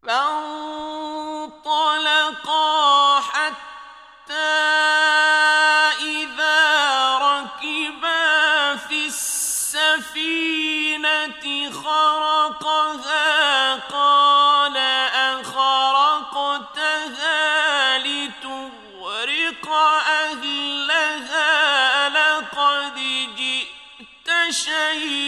فانطلقا حتى إذا ركبا في السفينة خرقها قال أخرقتها لتغرق أهلها لقد جئت شيئا